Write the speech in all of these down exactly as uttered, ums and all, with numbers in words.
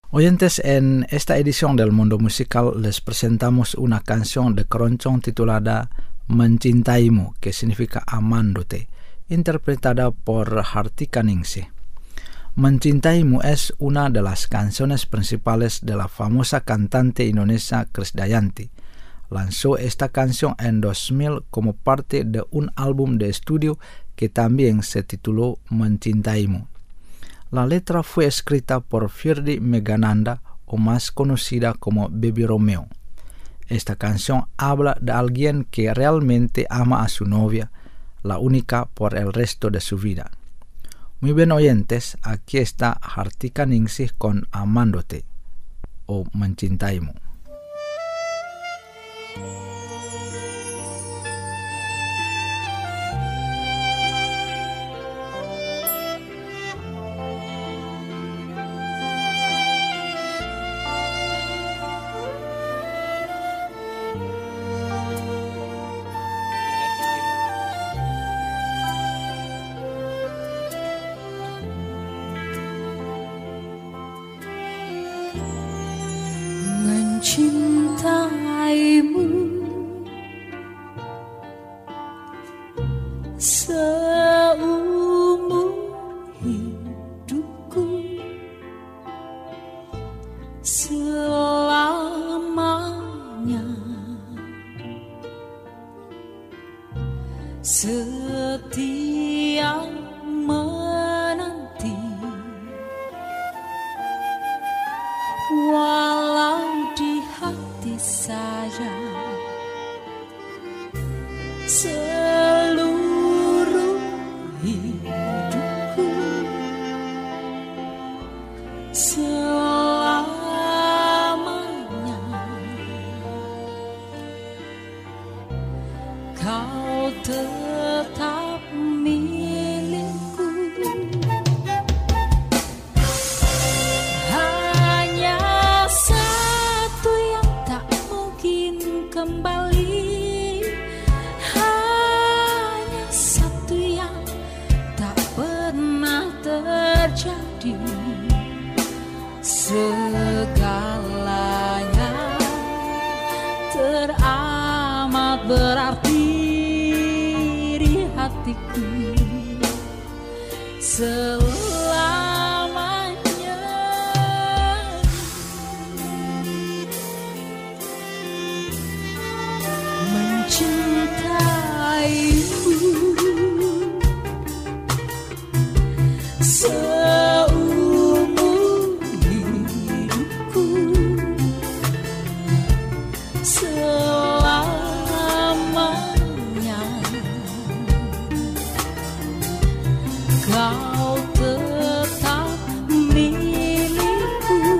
Oyentes, en esta edición del Mundo Musical les presentamos una canción de Keroncong titulada Mencintaimu, que significa amándote, interpretada por Hartika Ningsih. Mencintaimu es una de las canciones principales de la famosa cantante indonesia Krisdayanti. Lanzó esta canción en dos mil como parte de un álbum de estudio que también se tituló Mencintaimu. La letra fue escrita por Firdy Megananda, o más conocida como Baby Romeo. Esta canción habla de alguien que realmente ama a su novia, la única por el resto de su vida. Muy bien, oyentes, aquí está Hartika Ningsih con Amándote o Mencintaimu. Mencintaimu seumur hidupku, selamanya, setia menanti, walau di hati saja seluruh hidupku, selamanya kau tetap milikku. Hanya satu yang tak mungkin kembali, hanya satu yang tak pernah terjadi. Segalanya teramat berarti di hatiku selamanya. Mencintaimu seumur hidupku, selamanya kau tetap milikku.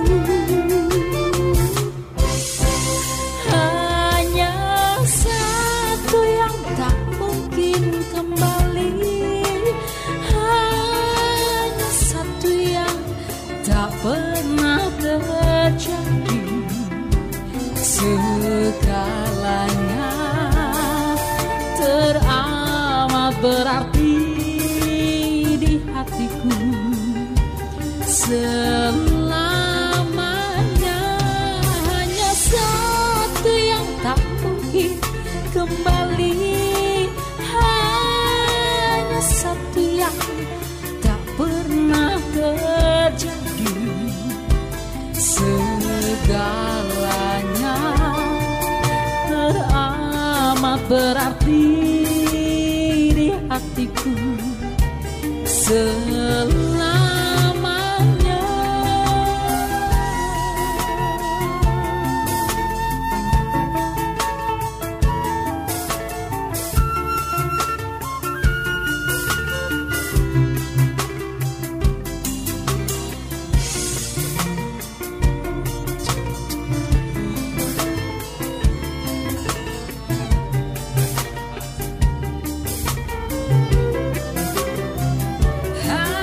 Hanya satu yang tak mungkin kembali, hanya satu yang tak pernah terjadi. Segalanya teramat berarti di hatiku selamanya. Hanya satu yang tak mungkin kembali, hanya satu yang tak pernah terjadi. Segalanya teramat berarti di hatiku selamanya. Ah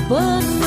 pernah